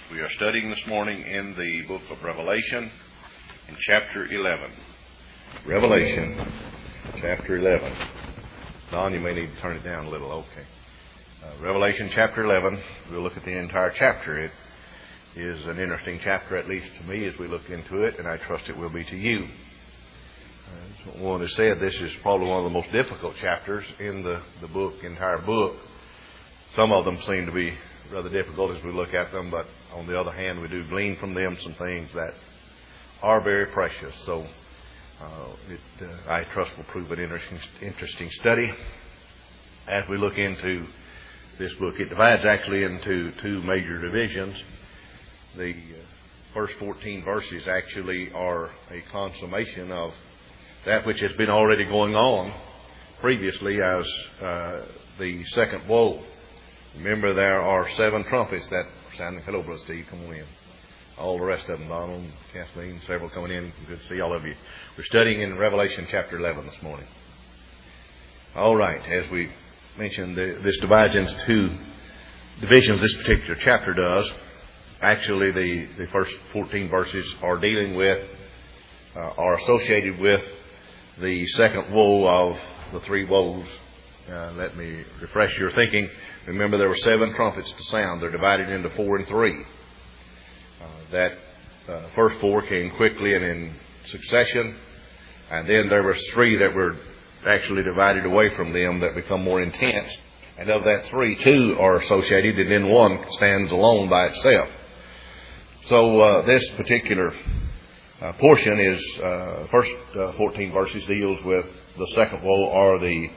We are studying this morning in the book of Revelation in chapter 11. Revelation chapter 11. Don, you may need to turn it down a little. Okay. Revelation chapter 11. We'll look at the entire chapter. It is an interesting chapter, at least to me, as we look into it, and I trust it will be to you. As one has said, this is probably one of the most difficult chapters in the entire book. Some of them seem to be rather difficult as we look at them, but on the other hand, we do glean from them some things that are very precious. So I trust will prove an interesting study as we look into this book. It divides actually into two major divisions. The first 14 verses actually are a consummation of that which has been already going on previously as the second woe. Remember, there are 7 trumpets that are sounding. Hello, Brother Steve, come on in. All the rest of them, Donald, Kathleen, several coming in. Good to see all of you. We're studying in Revelation chapter 11 this morning. All right, as we mentioned, this divides into two divisions. This particular chapter does. Actually, the first 14 verses are dealing with, are associated with the second woe of the 3 woes. Let me refresh your thinking. Remember, there were 7 trumpets to sound. They're divided into 4 and 3. That first 4 came quickly and in succession. And then there were 3 that were actually divided away from them that become more intense. And of that 3, 2 are associated, and then 1 stands alone by itself. So this particular portion is, first 14 verses deals with the second woe, or the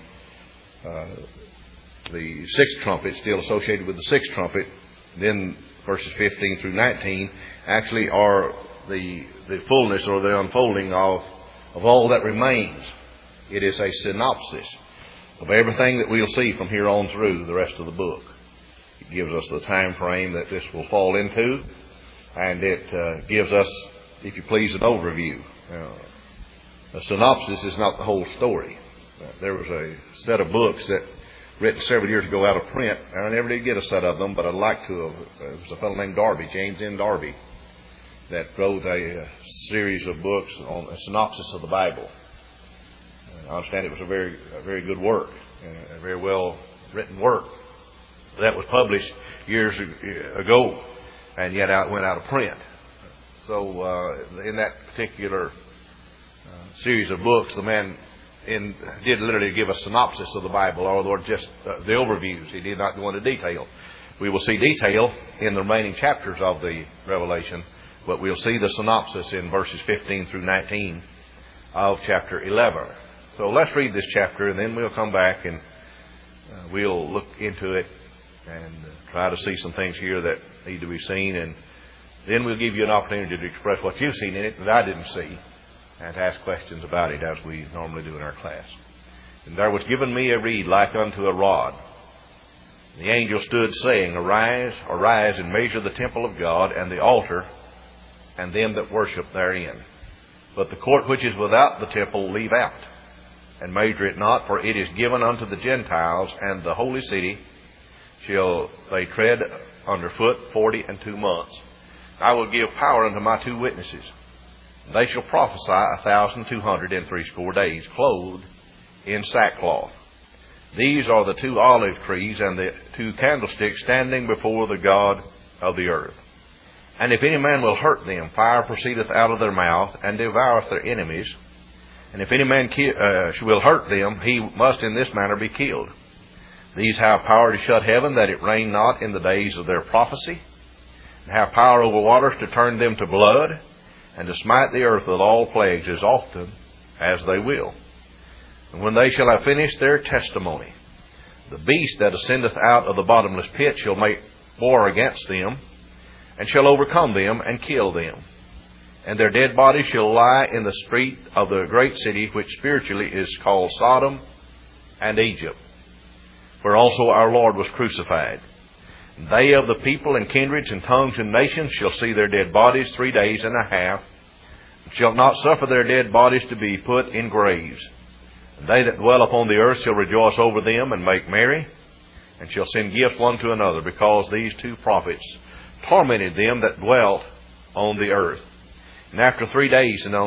6th trumpet, still associated with the 6th trumpet. Then verses 15 through 19 actually are the fullness or the unfolding of all that remains. It is a synopsis of everything that we'll see from here on through the rest of the book. It gives us the time frame that this will fall into, and it gives us, if you please, an overview. A synopsis is not the whole story. There was a set of books that written several years ago out of print, and I never did get a set of them, but I'd like to have. It was a fellow named Darby, James N. Darby, that wrote a series of books on a synopsis of the Bible. I understand it was a very good work, a very well written work that was published years ago, and yet went out of print. So in that particular series of books, the man did literally give a synopsis of the Bible, or just the overviews. He did not go into detail. We will see detail in the remaining chapters of the Revelation, but we'll see the synopsis in verses 15 through 19 of chapter 11. So let's read this chapter, and then we'll come back and we'll look into it and try to see some things here that need to be seen, and then we'll give you an opportunity to express what you've seen in it that I didn't see, and to ask questions about it as we normally do in our class. And there was given me a reed like unto a rod. The angel stood saying, Arise, arise, and measure the temple of God, and the altar, and them that worship therein. But the court which is without the temple leave out, and measure it not, for it is given unto the Gentiles, and the holy city shall they tread under foot 42 months. I will give power unto my 2 witnesses. They shall prophesy 1,260 days, clothed in sackcloth. These are the 2 olive trees and the 2 candlesticks standing before the God of the earth. And if any man will hurt them, fire proceedeth out of their mouth, and devoureth their enemies. And if any man will hurt them, he must in this manner be killed. These have power to shut heaven, that it rain not in the days of their prophecy, and have power over waters to turn them to blood, and to smite the earth with all plagues as often as they will. And when they shall have finished their testimony, the beast that ascendeth out of the bottomless pit shall make war against them, and shall overcome them, and kill them. And their dead bodies shall lie in the street of the great city, which spiritually is called Sodom and Egypt, where also our Lord was crucified. And they of the people and kindreds and tongues and nations shall see their dead bodies 3 days and a half, and shall not suffer their dead bodies to be put in graves. And they that dwell upon the earth shall rejoice over them, and make merry, and shall send gifts one to another, because these 2 prophets tormented them that dwelt on the earth. And after 3 days and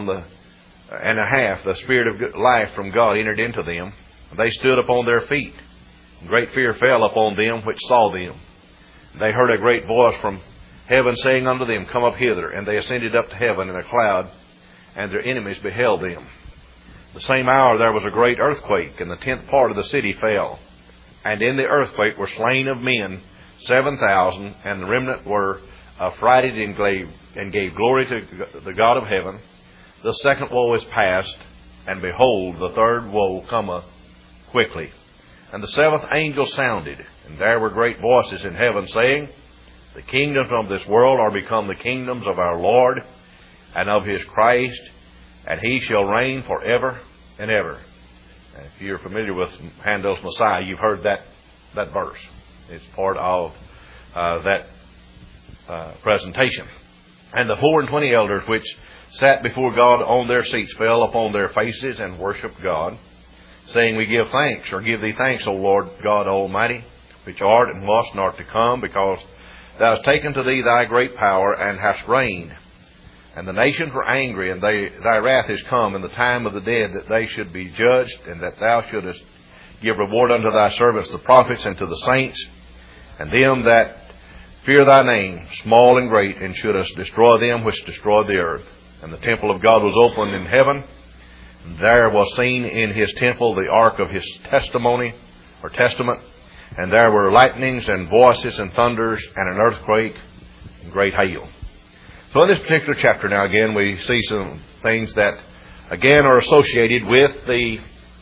a half, the Spirit of life from God entered into them. And they stood upon their feet. And great fear fell upon them which saw them. And they heard a great voice from heaven saying unto them, Come up hither. And they ascended up to heaven in a cloud, and their enemies beheld them. The same hour there was a great earthquake, and the 10th part of the city fell. And in the earthquake were slain of men 7,000, and the remnant were affrighted and gave glory to the God of heaven. The second woe is past, and behold, the third woe cometh quickly. And the 7th angel sounded, and there were great voices in heaven, saying, The kingdoms of this world are become the kingdoms of our Lord and of His Christ, and He shall reign forever and ever. And if you're familiar with Handel's Messiah, you've heard that verse. It's part of that presentation. And the 24 elders which sat before God on their seats fell upon their faces and worshipped God, saying, We give thanks, or give thee thanks, O Lord God Almighty, which art and wast and art to come, because thou hast taken to thee thy great power, and hast reigned. And the nations were angry, and thy wrath is come in the time of the dead, that they should be judged, and that thou shouldest give reward unto thy servants the prophets, and to the saints, and them that fear thy name, small and great, and shouldest destroy them which destroy the earth. And the temple of God was opened in heaven, and there was seen in His temple the ark of His testimony, or testament, and there were lightnings and voices and thunders and an earthquake and great hail. So in this particular chapter now, again, we see some things that, again, are associated with the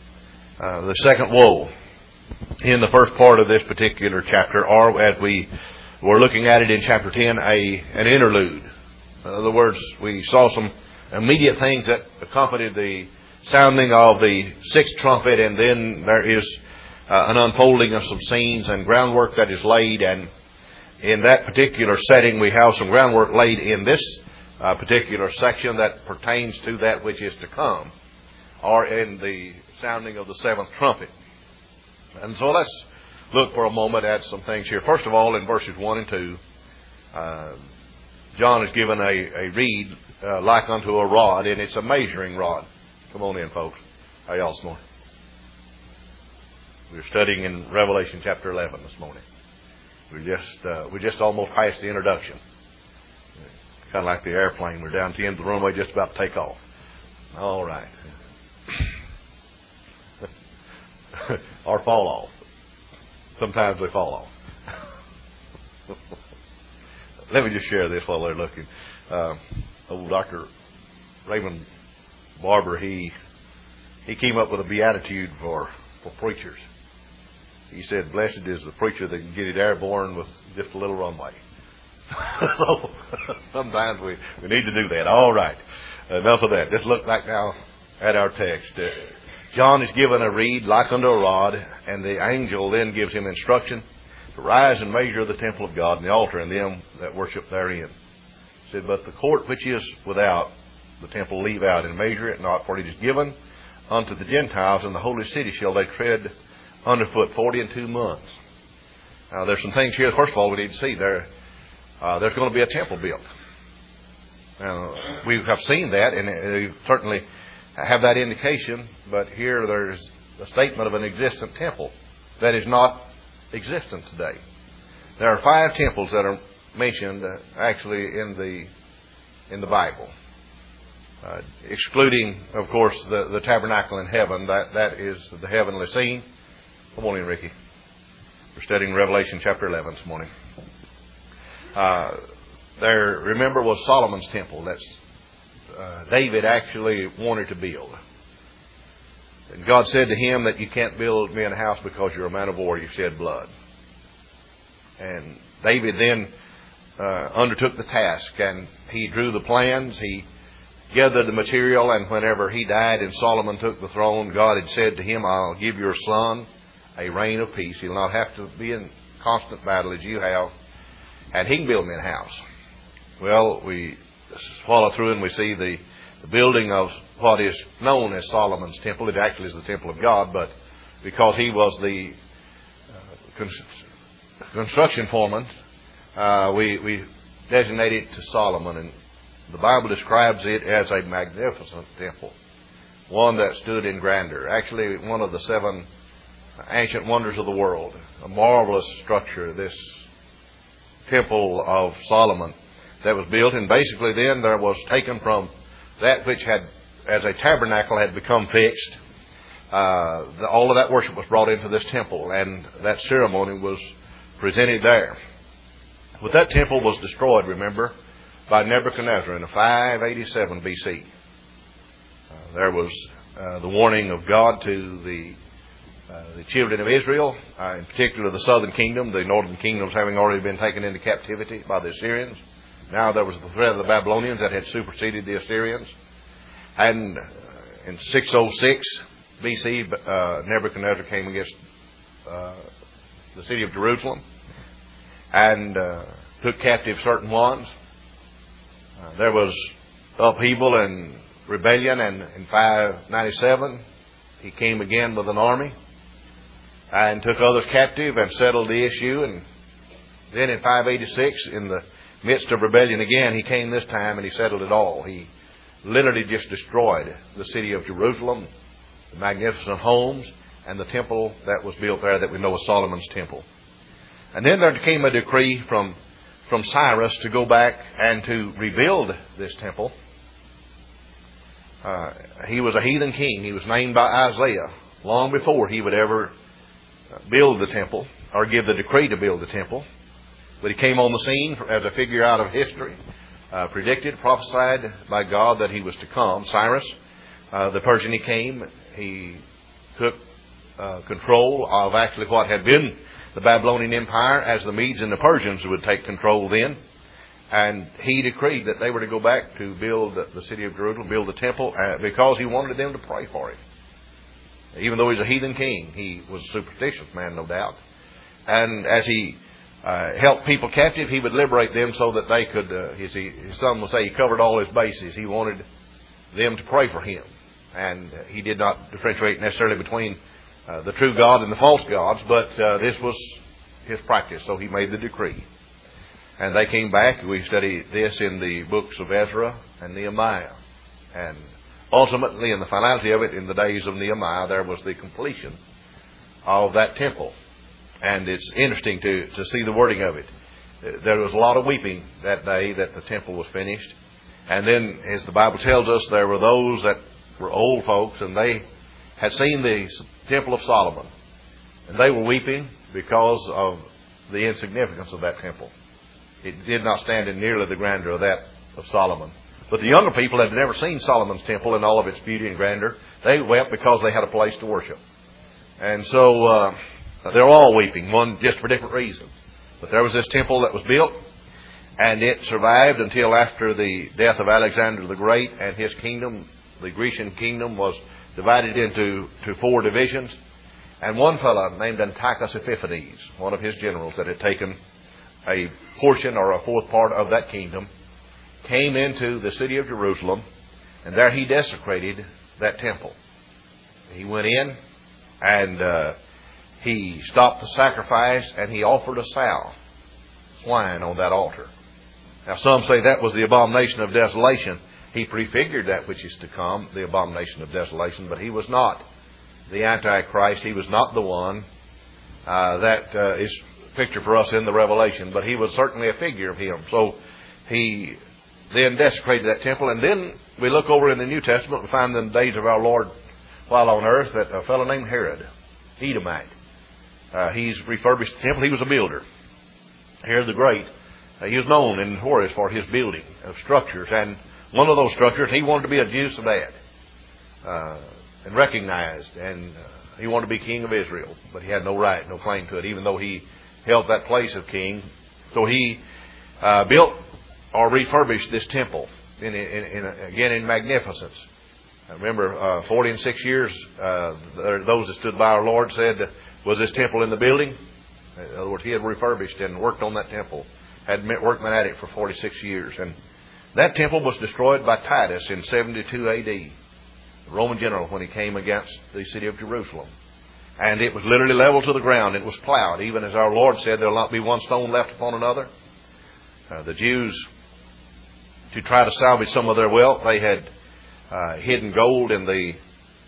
second woe in the first part of this particular chapter, or as we were looking at it in chapter 10, an interlude. In other words, we saw some immediate things that accompanied the sounding of the 6th trumpet, and then there is an unfolding of some scenes and groundwork that is laid, and in that particular setting we have some groundwork laid in this particular section that pertains to that which is to come, or in the sounding of the 7th trumpet. And so let's look for a moment at some things here. First of all, in verses 1 and 2, John is given a reed like unto a rod, and it's a measuring rod. Come on in, folks. How y'all this morning? We're studying in Revelation chapter 11 this morning. We just almost passed the introduction. Kind of like the airplane. We're down to the end of the runway, just about to take off. All right. Or fall off. Sometimes they fall off. Let me just share this while they're looking. Old Dr. Raymond Barber, he came up with a beatitude for preachers. He said, Blessed is the preacher that can get it airborne with just a little runway. So sometimes we need to do that. All right. Enough of that. Let's look back now at our text. John is given a reed like unto a rod, and the angel then gives him instruction to rise and measure the temple of God and the altar and them that worship therein. He said, But the court which is without the temple leave out, and measure it not, for it is given unto the Gentiles, and the holy city shall they tread underfoot 42 months. Now there's some things here. First of all, we need to see there's going to be a temple built. Now, we have seen that, and we certainly have that indication, but here there's a statement of an existent temple that is not existent today. There are 5 temples that are mentioned actually in the Bible, excluding, of course, the tabernacle in heaven. That is the heavenly scene. Come on in, Ricky. We're studying Revelation chapter 11 this morning. There, remember, was Solomon's temple. That's David actually wanted to build. And God said to him that you can't build me a house because you're a man of war, you've shed blood. And David then undertook the task, and he drew the plans, he gathered the material, and whenever he died and Solomon took the throne, God had said to him, I'll give your son a reign of peace. He'll not have to be in constant battle as you have, and he can build me a house. Well, we follow through and we see the building of what is known as Solomon's temple. It actually is the temple of God, but because he was the construction foreman, we designated to Solomon, and the Bible describes it as a magnificent temple, one that stood in grandeur. Actually, one of the 7 ancient wonders of the world, a marvelous structure, this temple of Solomon that was built. And basically then there was taken from that which had, as a tabernacle, had become fixed. All of that worship was brought into this temple, and that ceremony was presented there. But that temple was destroyed, remember, by Nebuchadnezzar in 587 BC. There was the warning of God to the children of Israel, in particular the southern kingdom, the northern kingdoms having already been taken into captivity by the Assyrians. Now there was the threat of the Babylonians that had superseded the Assyrians. And in 606 BC, Nebuchadnezzar came against the city of Jerusalem and took captive certain ones. There was upheaval and rebellion, and in 597 he came again with an army and took others captive and settled the issue. And then in 586, in the midst of rebellion again, he came this time and he settled it all. He literally just destroyed the city of Jerusalem, the magnificent homes, and the temple that was built there that we know as Solomon's temple. And then there came a decree from Cyrus to go back and to rebuild this temple. He was a heathen king. He was named by Isaiah long before he would ever build the temple or give the decree to build the temple. But he came on the scene as a figure out of history, predicted, prophesied by God that he was to come. Cyrus, the Persian, he came. He took control of actually what had been the Babylonian Empire, as the Medes and the Persians would take control then. And he decreed that they were to go back to build the city of Jerusalem, build the temple, because he wanted them to pray for him. Even though he's a heathen king, he was a superstitious man, no doubt. And as he helped people captive, he would liberate them so that they could, his son will say, he covered all his bases. He wanted them to pray for him. And he did not differentiate necessarily between the true God and the false gods, but this was his practice, so he made the decree. And they came back. We study this in the books of Ezra and Nehemiah. And ultimately, in the finality of it, in the days of Nehemiah, there was the completion of that temple. And it's interesting to see the wording of it. There was a lot of weeping that day that the temple was finished. And then, as the Bible tells us, there were those that were old folks, and they had seen the temple of Solomon. And they were weeping because of the insignificance of that temple. It did not stand in nearly the grandeur of that of Solomon. But the younger people had never seen Solomon's temple in all of its beauty and grandeur. They wept because they had a place to worship. And so they're all weeping, one just for different reasons. But there was this temple that was built, and it survived until after the death of Alexander the Great, and his kingdom, the Grecian kingdom, was divided into 4 divisions. And one fellow named Antiochus Epiphanes, one of his generals that had taken a portion or a fourth part of that kingdom, came into the city of Jerusalem, and there he desecrated that temple. He went in and he stopped the sacrifice, and he offered a sow, swine, on that altar. Now some say that was the abomination of desolation. He prefigured that which is to come, the abomination of desolation, but he was not the Antichrist. He was not the one that is pictured for us in the Revelation, but he was certainly a figure of him. So he then desecrated that temple. And then we look over in the New Testament, we find in the days of our Lord while on earth that a fellow named Herod, Edomite, he's refurbished the temple. He was a builder. Herod the Great, he was known in Horus for his building of structures, and one of those structures, he wanted to be a Jew so bad, and recognized, and he wanted to be king of Israel, but he had no right, no claim to it, even though he held that place of king. So he built or refurbished this temple again in magnificence. I remember 40 and 6 years, those that stood by our Lord said, was this temple in the building? In other words, he had refurbished and worked on that temple, had workmen at it for 46 years. And that temple was destroyed by Titus in 72 A.D., the Roman general, when he came against the city of Jerusalem. And it was literally leveled to the ground. It was plowed, even as our Lord said, there will not be one stone left upon another. The Jews, to try to salvage some of their wealth, they had hidden gold in the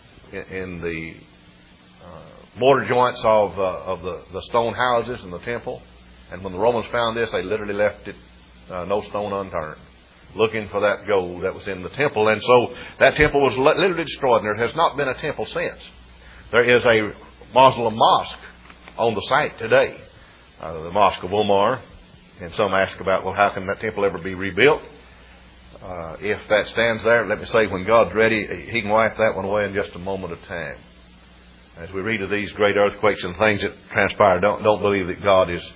mortar joints of the stone houses in the temple. And when the Romans found this, they literally left it no stone unturned, looking for that gold that was in the temple. And so that temple was literally destroyed, and there has not been a temple since. There is a Muslim mosque on the site today, the Mosque of Omar. And some ask about, well, how can that temple ever be rebuilt? If that stands there, let me say, when God's ready, He can wipe that one away in just a moment of time. As we read of these great earthquakes and things that transpire, don't believe that God is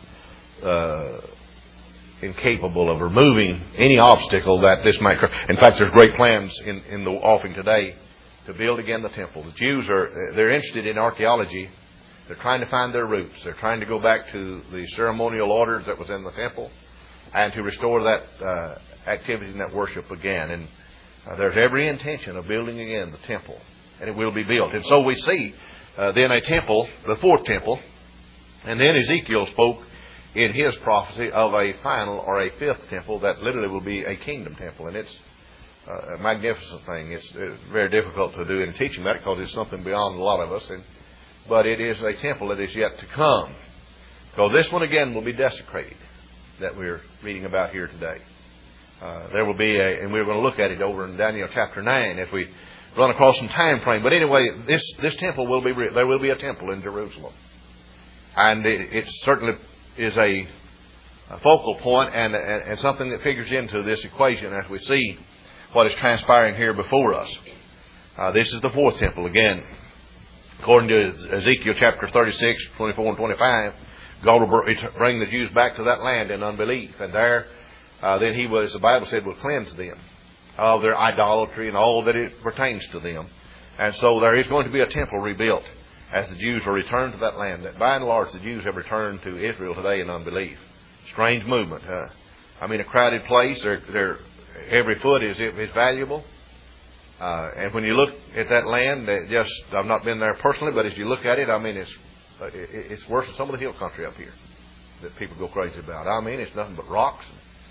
incapable of removing any obstacle that this might occur. In fact, there's great plans in the offing today to build again the temple. The Jews they're interested in archaeology. They're trying to find their roots. They're trying to go back to the ceremonial orders that was in the temple and to restore that activity and that worship again. And there's every intention of building again the temple, and it will be built. And so we see then a temple, the fourth temple, and then Ezekiel spoke in his prophecy of a final or a fifth temple that literally will be a kingdom temple. And it's a magnificent thing. It's very difficult to do in teaching that because it's something beyond a lot of us. But it is a temple that is yet to come. Because this one again will be desecrated that we're reading about here today. There will be and we're going to look at it over in Daniel chapter 9 if we run across some time frame. But anyway, this temple will be, there will be a temple in Jerusalem. And it certainly is a focal point and something that figures into this equation as we see what is transpiring here before us. This is the fourth temple. Again, according to Ezekiel chapter 36, 24 and 25, God will bring the Jews back to that land in unbelief. And there, then He was, the Bible said, will cleanse them of their idolatry and all that it pertains to them. And so there is going to be a temple rebuilt as the Jews are returned to that land. By and large, the Jews have returned to Israel today in unbelief. Strange movement. A crowded place. Every foot is valuable. And when you look at that land, I've not been there personally, but as you look at it, it's worse than some of the hill country up here that people go crazy about. It's nothing but rocks.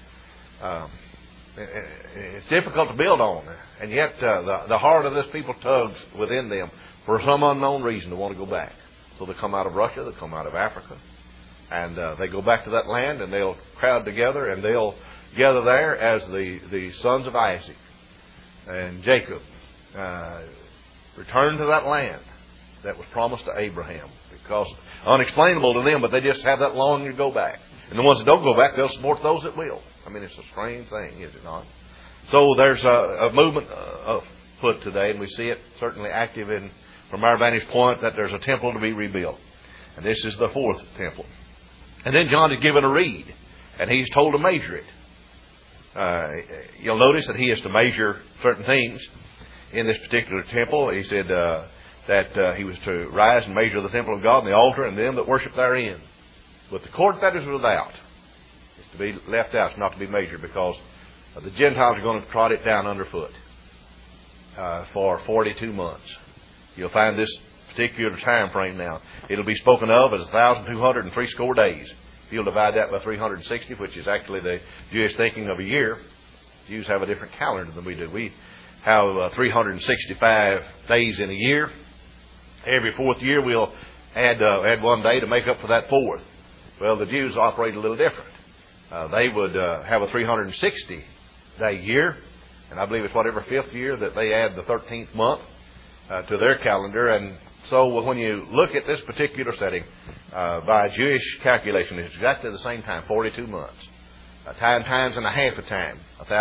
It's difficult to build on. And yet the heart of this people tugs within them for some unknown reason to want to go back. So they come out of Russia, they come out of Africa, and they go back to that land, and they'll crowd together, and they'll gather there as the sons of Isaac and Jacob return to that land that was promised to Abraham. Because unexplainable to them, but they just have that longing to go back. And the ones that don't go back, they'll support those that will. It's a strange thing, is it not? So there's a movement afoot today, and we see it certainly active from our vantage point, that there's a temple to be rebuilt. And this is the fourth temple. And then John is given a reed, and he's told to measure it. You'll notice that he is to measure certain things in this particular temple. He said that he was to rise and measure the temple of God and the altar and them that worship therein. But the court that is without is to be left out, not to be measured, because the Gentiles are going to trot it down underfoot for 42 months. You'll find this particular time frame now. It'll be spoken of as 1,260 days. If you'll divide that by 360, which is actually the Jewish thinking of a year. Jews have a different calendar than we do. We have 365 days in a year. Every fourth year we'll add one day to make up for that fourth. Well, the Jews operate a little different. They would have a 360-day year, and I believe it's whatever fifth year that they add the 13th month to their calendar. And so when you look at this particular setting, by Jewish calculation, it's exactly the same time, 42 months. Times and a half a time,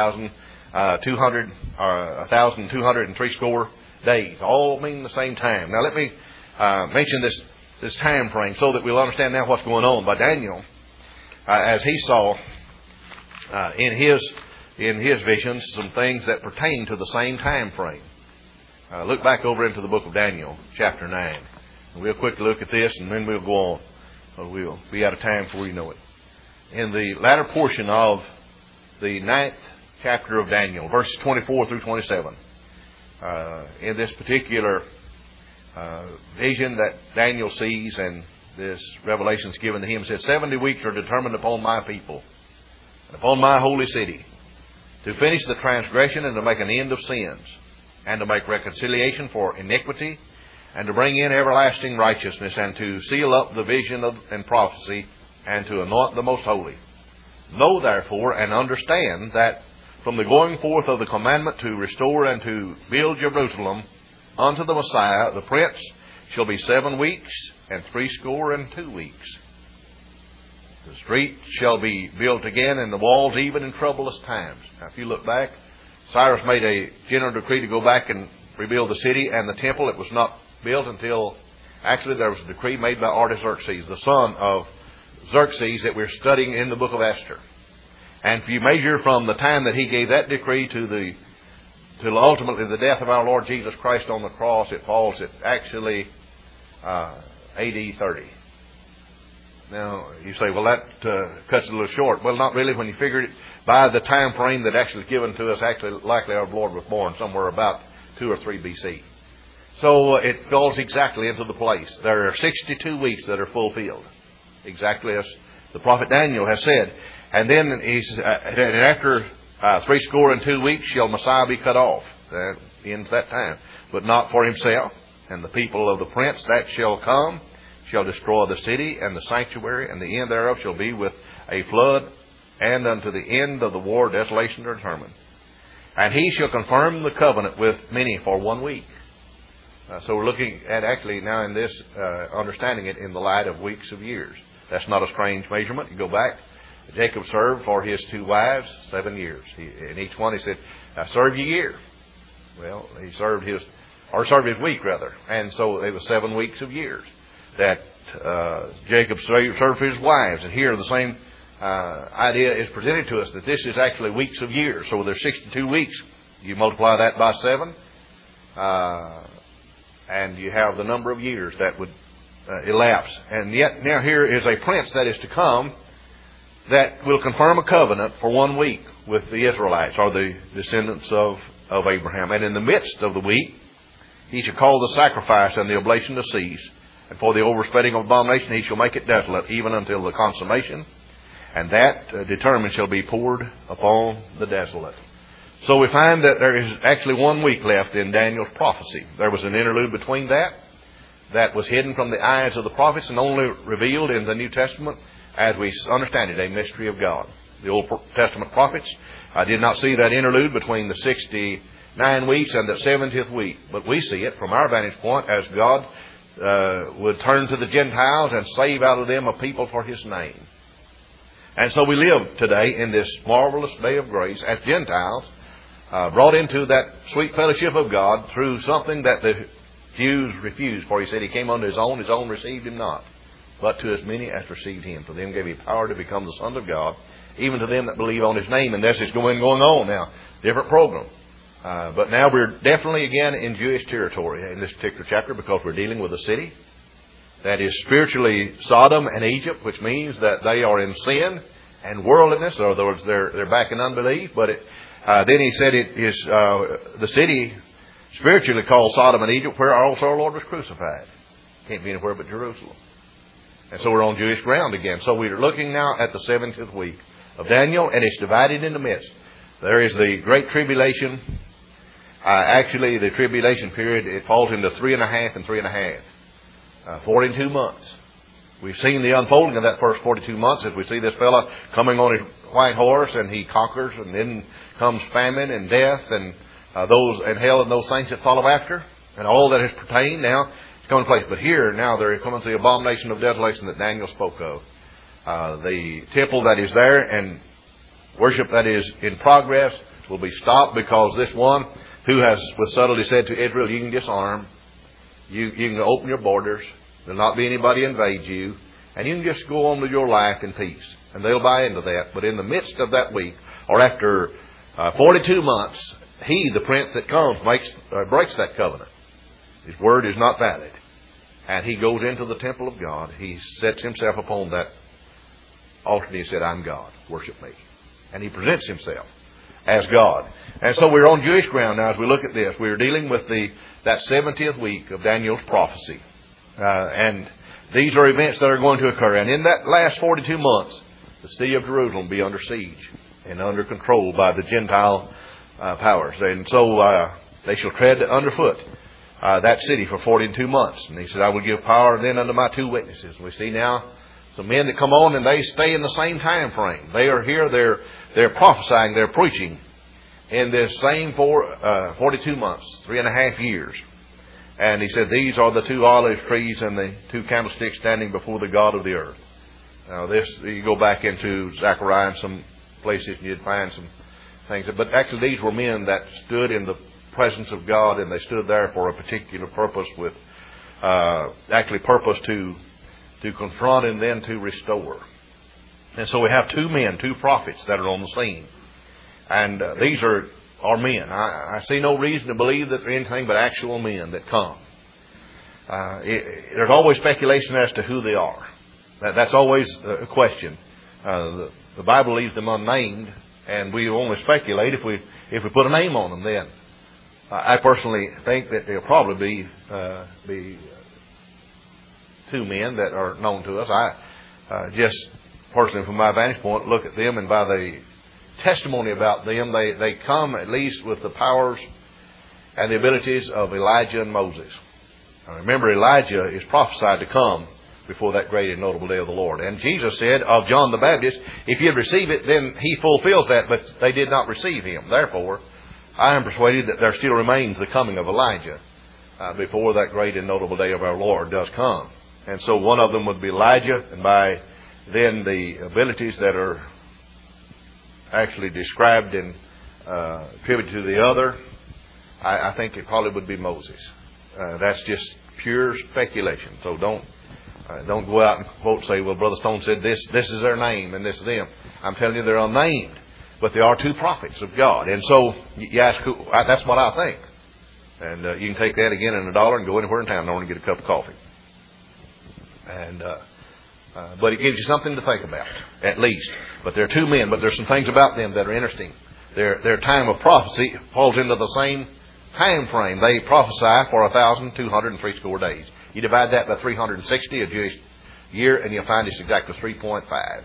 1,203 days, all mean the same time. Now let me mention this time frame so that we'll understand now what's going on. By Daniel, as he saw in his visions some things that pertain to the same time frame. Look back over into the book of Daniel, chapter 9. And we'll quickly look at this, and then we'll go on. We'll be out of time before you know it. In the latter portion of the 9th chapter of Daniel, verses 24 through 27, in this particular vision that Daniel sees, and this revelation is given to him, says, 70 weeks are determined upon my people, and upon my holy city, to finish the transgression and to make an end of sins, and to make reconciliation for iniquity, and to bring in everlasting righteousness, and to seal up the vision and prophecy, and to anoint the most holy. Know therefore and understand that from the going forth of the commandment to restore and to build Jerusalem unto the Messiah, the Prince, shall be 7 weeks and 62 weeks. The street shall be built again, and the walls even in troublous times. Now, if you look back, Cyrus made a general decree to go back and rebuild the city and the temple. It was not built until, actually, there was a decree made by Artaxerxes, the son of Xerxes, that we're studying in the book of Esther. And if you measure from the time that he gave that decree to ultimately the death of our Lord Jesus Christ on the cross, it falls at actually AD 30. Now, you say, well, that cuts it a little short. Well, not really when you figure it by the time frame that actually is given to us. Actually, likely our Lord was born somewhere about 2 or 3 BC. So it falls exactly into the place. There are 62 weeks that are fulfilled, exactly as the prophet Daniel has said. And then after 62 weeks shall Messiah be cut off. That ends that time. But not for himself. And the people of the prince that shall come shall destroy the city and the sanctuary, and the end thereof shall be with a flood, and unto the end of the war desolation are determined. And he shall confirm the covenant with many for 1 week. So we're looking at actually now in this, understanding it in the light of weeks of years. That's not a strange measurement. You go back. Jacob served for his 2 wives 7 years. In each one he said, "I serve you a year." Well, he served his week rather. And so it was 7 weeks of years that Jacob served for his wives. And here the same idea is presented to us, that this is actually weeks of years. So there's 62 weeks. You multiply that by 7, and you have the number of years that would elapse. And yet now here is a prince that is to come that will confirm a covenant for 1 week with the Israelites, or the descendants of Abraham. And in the midst of the week, he shall call the sacrifice and the oblation to cease. And for the overspreading of abomination, he shall make it desolate, even until the consummation. And that determined shall be poured upon the desolate. So we find that there is actually 1 week left in Daniel's prophecy. There was an interlude between that was hidden from the eyes of the prophets and only revealed in the New Testament as we understand it, a mystery of God. The Old Testament prophets did not see that interlude between the 69 weeks and the 70th week. But we see it from our vantage point as God would turn to the Gentiles and save out of them a people for His name. And so we live today in this marvelous day of grace as Gentiles, brought into that sweet fellowship of God through something that the Jews refused. For He said He came unto His own received Him not. But to as many as received Him, to them gave He power to become the sons of God, even to them that believe on His name. And this is going on now. Different program. But now we're definitely again in Jewish territory in this particular chapter, because we're dealing with a city that is spiritually Sodom and Egypt, which means that they are in sin and worldliness. In other words, they're back in unbelief. But then he said it is the city spiritually called Sodom and Egypt, where also our Lord was crucified. Can't be anywhere but Jerusalem. And so we're on Jewish ground again. So we're looking now at the 70th week of Daniel, and it's divided in the midst. There is the Great Tribulation. Actually, the tribulation period, it falls into 3.5 and 3.5. 42 months. We've seen the unfolding of that first 42 months as we see this fellow coming on his white horse, and he conquers, and then comes famine and death and those and hell and those things that follow after, and all that has pertained now is coming to place. But here now there comes the abomination of desolation that Daniel spoke of. The temple that is there and worship that is in progress will be stopped, because this one who has with subtlety said to Israel, you can disarm, you can open your borders, there'll not be anybody invade you, and you can just go on with your life in peace. And they'll buy into that. But in the midst of that week, or after 42 months, he, the prince that comes, breaks that covenant. His word is not valid. And he goes into the temple of God. He sets himself upon that altar and he said, I'm God, worship me. And he presents himself as God. And so we're on Jewish ground now as we look at this. We're dealing with that 70th week of Daniel's prophecy. And these are events that are going to occur. And in that last 42 months, the city of Jerusalem be under siege and under control by the Gentile powers. And so they shall tread underfoot that city for 42 months. And he said, I will give power then unto my 2 witnesses. We see now some men that come on and they stay in the same time frame. They are here, they're prophesying, they're preaching in this same 42 months, 3.5 years. And he said, these are the 2 olive trees and the 2 candlesticks standing before the God of the earth. Now this, you go back into Zechariah and some places and you'd find some things. But actually these were men that stood in the presence of God, and they stood there for a particular purpose with purpose to confront and then to restore. And so we have 2 men, 2 prophets that are on the scene. And these are men. I see no reason to believe that they're anything but actual men that come. There's always speculation as to who they are. That's always a question. The Bible leaves them unnamed, and we only speculate if we put a name on them then. I personally think that there'll probably be 2 men that are known to us. I just personally, from my vantage point, look at them, and by the testimony about them, they come at least with the powers and the abilities of Elijah and Moses. Now remember, Elijah is prophesied to come before that great and notable day of the Lord. And Jesus said of John the Baptist, if you receive it, then he fulfills that, but they did not receive him. Therefore, I am persuaded that there still remains the coming of Elijah before that great and notable day of our Lord does come. And so one of them would be Elijah, and by then the abilities that are actually described and attributed to the other, I think it probably would be Moses. That's just pure speculation. So don't go out and quote, say, well, Brother Stone said this is their name and this is them. I'm telling you, they're unnamed. But they are 2 prophets of God. And so you ask who, that's what I think. And you can take that again in $1 and go anywhere in town and get a cup of coffee. And but it gives you something to think about, at least. But there are 2 men, but there's some things about them that are interesting. Their time of prophecy falls into the same time frame. They prophesy for 1,260 days. You divide that by 360, a Jewish year, and you'll find it's exactly 3.5.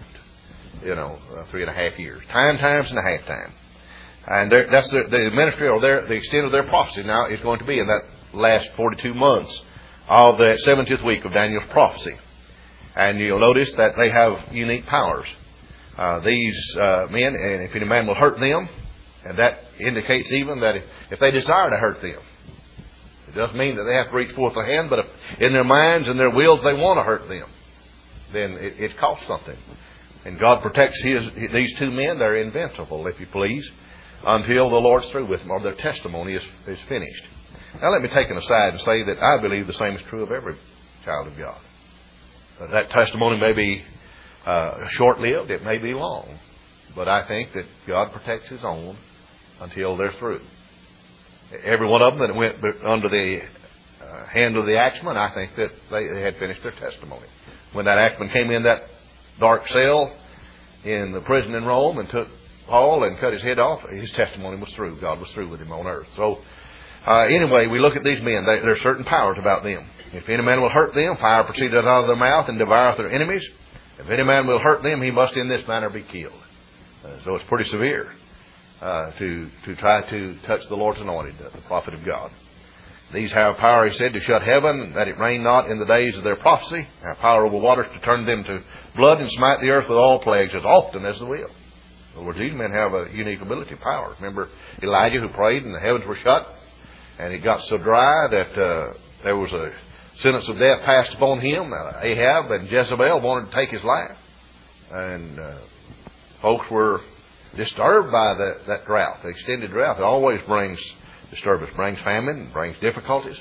3.5 years. Time times and a half time. And that's the ministry, or the extent of their prophecy now is going to be in that last 42 months of the 70th week of Daniel's prophecy. And you'll notice that they have unique powers. These men, and if any man will hurt them, and that indicates even that if they desire to hurt them, it doesn't mean that they have to reach forth their hand, but if in their minds and their wills they want to hurt them, then it costs something. And God protects these 2 men. They're invincible, if you please, until the Lord's through with them, or their testimony is finished. Now let me take an aside and say that I believe the same is true of every child of God. That testimony may be short-lived, it may be long, but I think that God protects His own until they're through. Every one of them that went under the hand of the axeman, I think that they had finished their testimony. When that axeman came in that dark cell in the prison in Rome and took Paul and cut his head off, his testimony was through. God was through with him on earth. So anyway, we look at these men. There are certain powers about them. If any man will hurt them, fire proceedeth out of their mouth and devoureth their enemies. If any man will hurt them, he must in this manner be killed. So it's pretty severe to try to touch the Lord's anointed, the prophet of God. These have power, he said, to shut heaven, that it rain not in the days of their prophecy. Have power over waters to turn them to blood and smite the earth with all plagues as often as they will. In other words, these men have a unique ability, power. Remember Elijah who prayed and the heavens were shut, and it got so dry that there was a sentence of death passed upon him. Ahab and Jezebel wanted to take his life, and folks were disturbed by that drought, the extended drought. It always brings disturbance, brings famine, brings difficulties.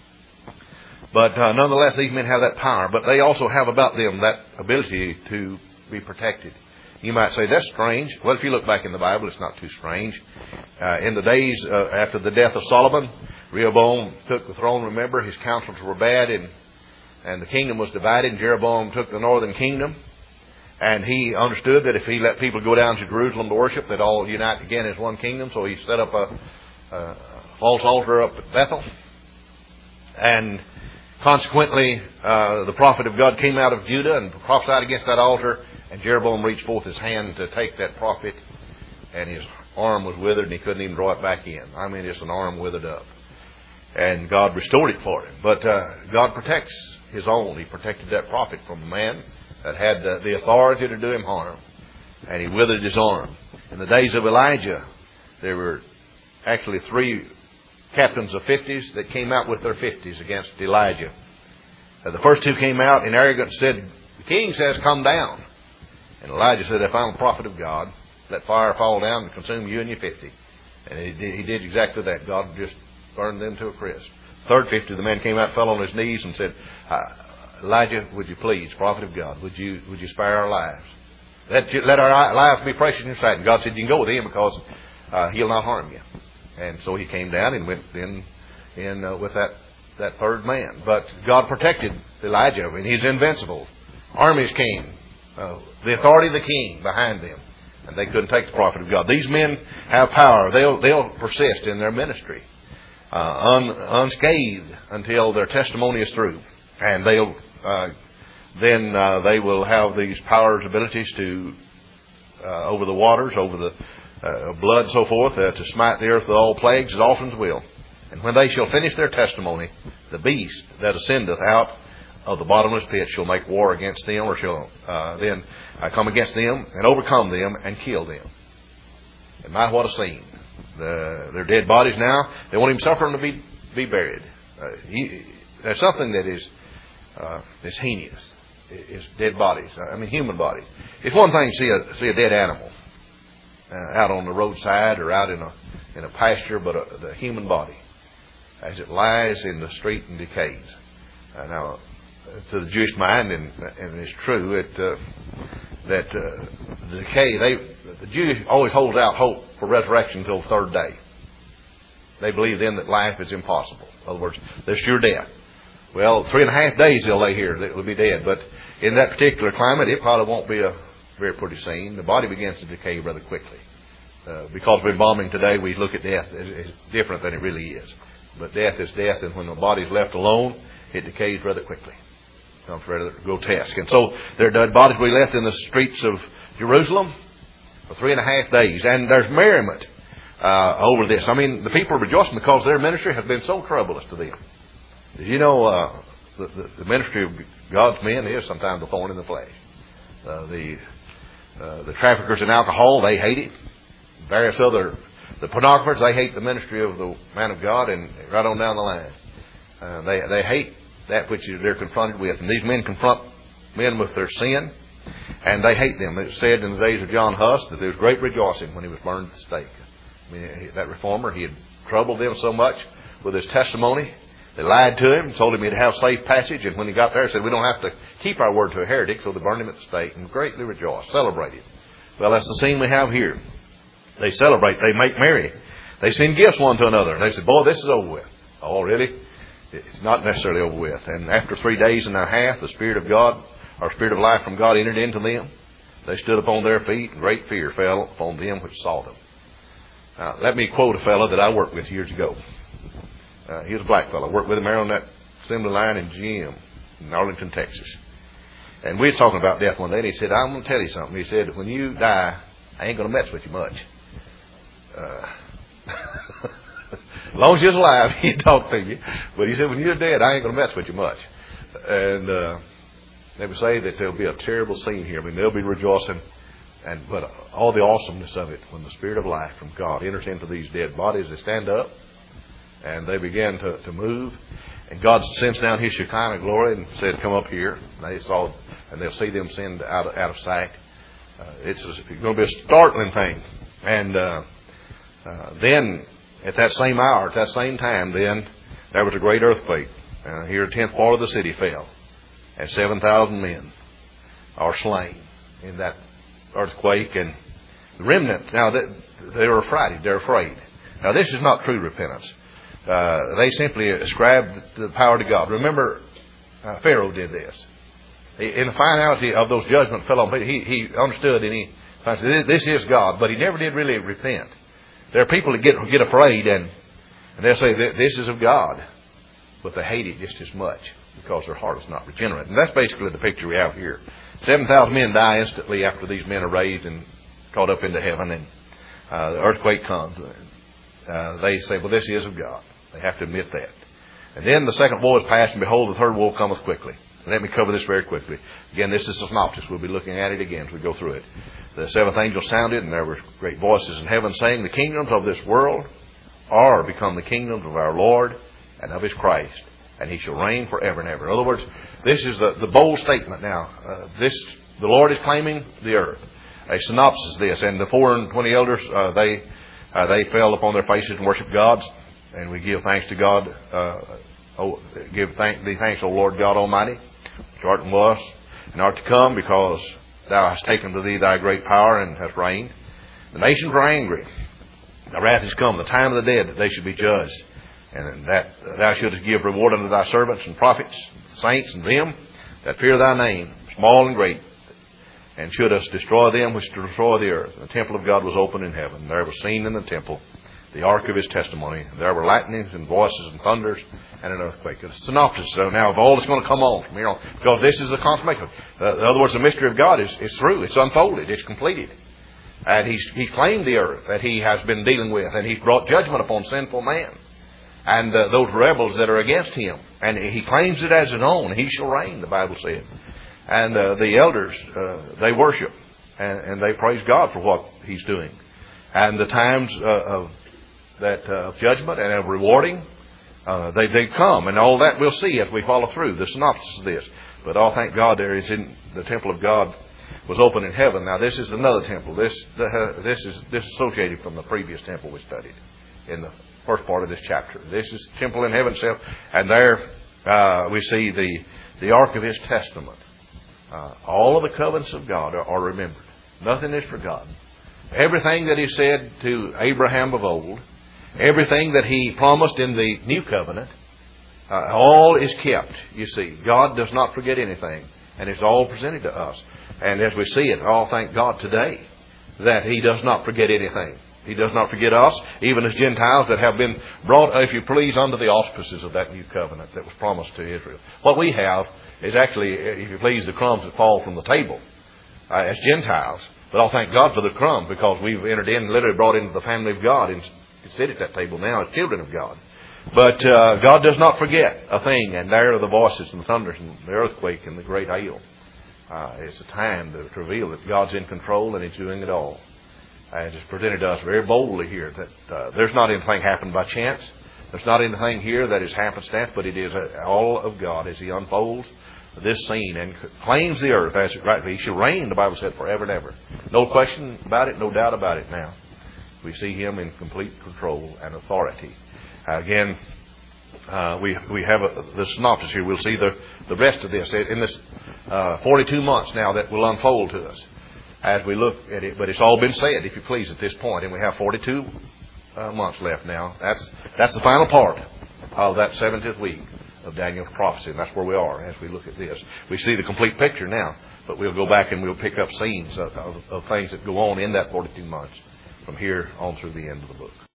But nonetheless, these men have that power. But they also have about them that ability to be protected. You might say, that's strange. Well, if you look back in the Bible, it's not too strange. In the days after the death of Solomon, Rehoboam took the throne. Remember, his counsels were bad, and the kingdom was divided. And Jeroboam took the northern kingdom. And he understood that if he let people go down to Jerusalem to worship, they'd all unite again as one kingdom. So he set up a false altar up at Bethel. And consequently, the prophet of God came out of Judah and prophesied against that altar, And Jeroboam reached forth his hand to take that prophet, and his arm was withered, and he couldn't even draw it back in. I mean, just an arm withered up. And God restored it for him. But God protects His own. He protected that prophet from a man that had the authority to do him harm. And he withered his arm. In the days of Elijah, there were actually 3 captains of 50s that came out with their 50s against Elijah. The first 2 came out in arrogance and said, "The king says, come down." And Elijah said, "If I'm a prophet of God, let fire fall down and consume you and your 50. And he did exactly that. God just burned them to a crisp. Third 50, the man came out, fell on his knees and said, "Elijah, would you please, prophet of God, would you spare our lives? Let our lives be precious in your sight." And God said, "You can go with him because he'll not harm you." And so he came down and went in with that third man. But God protected Elijah. I mean, he's invincible. Armies came. The authority of the king behind them. And they couldn't take the prophet of God. These men have power. They'll persist in their ministry unscathed until their testimony is through. And then they will have these powers, abilities to over the waters, over the blood and so forth, to smite the earth with all plagues as often as will. And when they shall finish their testimony, the beast that ascendeth out of the bottomless pit shall make war against them, or shall then come against them and overcome them and kill them. And my, what a scene. Their dead bodies now, they won't even suffer them to be buried. There's something that is heinous. Is dead bodies. I mean, human bodies. It's one thing to see a dead animal out on the roadside or out in a pasture, but the human body as it lies in the street and decays. Now, to the Jewish mind, and it's true that the decay. The Jew always holds out hope for resurrection until the third day. They believe then that life is impossible. In other words, there's sure death. Well, 3.5 days they'll lay here. They'll be dead. But in that particular climate, it probably won't be a very pretty scene. The body begins to decay rather quickly. Because of embalming today, we look at death as different than it really is. But death is death, and when the body is left alone, it decays rather quickly. It becomes rather grotesque. And so their dead bodies will be left in the streets of Jerusalem for 3.5 days. And there's merriment over this. I mean, the people are rejoicing because their ministry has been so troublous to them. Did you know the ministry of God's men is sometimes a thorn in the flesh? The traffickers in alcohol, they hate it. Various other, the pornographers, they hate the ministry of the man of God, and right on down the line. They hate that which they're confronted with. And these men confront men with their sin, and they hate them. It said in the days of John Huss that there was great rejoicing when he was burned at the stake. I mean, that reformer, he had troubled them so much with his testimony. They lied to him, told him he'd have safe passage, and when he got there, said, "We don't have to keep our word to a heretic," so they burned him at the stake and greatly rejoiced, celebrated. Well, that's the scene we have here. They celebrate, they make merry. They send gifts one to another. They say, "Boy, this is over with." Oh, really? It's not necessarily over with. And after 3 days and a half, the Spirit of God, or Spirit of life from God, entered into them. They stood upon their feet, and great fear fell upon them which saw them. Now, let me quote a fellow that I worked with years ago. He was a black fellow. I worked with him there on that assembly line in GM in Arlington, Texas. And we was talking about death one day, and he said, "I'm going to tell you something." He said, "When you die, I ain't going to mess with you much. As long as you're alive, he'd talk to you. But he said, when you're dead, I ain't going to mess with you much." And they would say that there'll be a terrible scene here. I mean, they'll be rejoicing. But all the awesomeness of it, when the Spirit of life from God enters into these dead bodies, they stand up and they begin to move. And God sends down His Shekinah glory and said, "Come up here." And they'll see them send out of sight. It's going to be a startling thing. And then at that same hour, at that same time, then there was a great earthquake. Here, a 10th part of the city fell, and 7,000 men are slain in that earthquake. And the remnant, now they were affrighted. They're afraid. Now, this is not true repentance. They simply ascribed the power to God. Remember, Pharaoh did this. In the finality of those judgments fell on Peter, he understood, and he said, "This is God," but he never did really repent. There are people that get afraid, and they'll say, "This is of God," but they hate it just as much. because their heart is not regenerate. And that's basically the picture we have here. 7,000 men die instantly after these men are raised and caught up into heaven, and the earthquake comes. They say, well, this is of God. They have to admit that. And then the second woe is past, and behold, the third woe cometh quickly. Let me cover this very quickly. Again, this is a synopsis. We'll be looking at it again as we go through it. The seventh angel sounded, and there were great voices in heaven saying, the kingdoms of this world are become the kingdoms of our Lord and of His Christ, and He shall reign forever and ever. In other words, this is the bold statement now. The Lord is claiming the earth. A synopsis of this. And the 24 elders, they fell upon their faces and worshiped God. And we give thanks to God. Give thanks, O Lord God Almighty, which art and was and art to come, because Thou hast taken to Thee Thy great power and hast reigned. The nations were angry. The wrath is come, the time of the dead, that they should be judged. And that Thou shouldest give reward unto Thy servants and prophets, saints, and them that fear Thy name, small and great, and shouldest destroy them which destroy the earth. And the temple of God was opened in heaven. There was seen in the temple the ark of His testimony. There were lightnings and voices and thunders and an earthquake. A synopsis, so now, of all that's going to come on from here on, because this is the consummation. In other words, the mystery of God is through. It's unfolded. It's completed. And He claimed the earth that He has been dealing with, and He's brought judgment upon sinful man and those rebels that are against Him. And He claims it as His own. He shall reign, the Bible said. And the elders, they worship and they praise God for what He's doing. And the times of judgment and of rewarding, they come. And all that we'll see as we follow through the synopsis of this. But thank God there is in the temple of God was open in heaven. Now this is another temple. This is dissociated from the previous temple we studied in the first part of this chapter. This is the temple in heaven itself. And there we see the ark of His testament. All of the covenants of God are remembered. Nothing is forgotten. Everything that He said to Abraham of old, everything that He promised in the new covenant, all is kept. You see, God does not forget anything, and it's all presented to us. And as we see it, thank God today that He does not forget anything. He does not forget us, even as Gentiles that have been brought, if you please, under the auspices of that new covenant that was promised to Israel. What we have is actually, if you please, the crumbs that fall from the table as Gentiles. But I'll thank God for the crumbs, because we've entered in, literally brought into the family of God and sit at that table now as children of God. But God does not forget a thing, and there are the voices and the thunders and the earthquake and the great hail. It's a time to reveal that God's in control and He's doing it all. And it's presented to us very boldly here that there's not anything happened by chance. There's not anything here that is happenstance, but it is all of God as He unfolds this scene and claims the earth as it rightly. He shall reign, the Bible said, forever and ever. No question about it, no doubt about it now. We see Him in complete control and authority. Again, we have the synopsis here. We'll see the rest of this in this 42 months now that will unfold to us as we look at it. But it's all been said, if you please, at this point. And we have 42 months left now. That's the final part of that 70th week of Daniel's prophecy. And that's where we are as we look at this. We see the complete picture now, but we'll go back and we'll pick up scenes of things that go on in that 42 months from here on through the end of the book.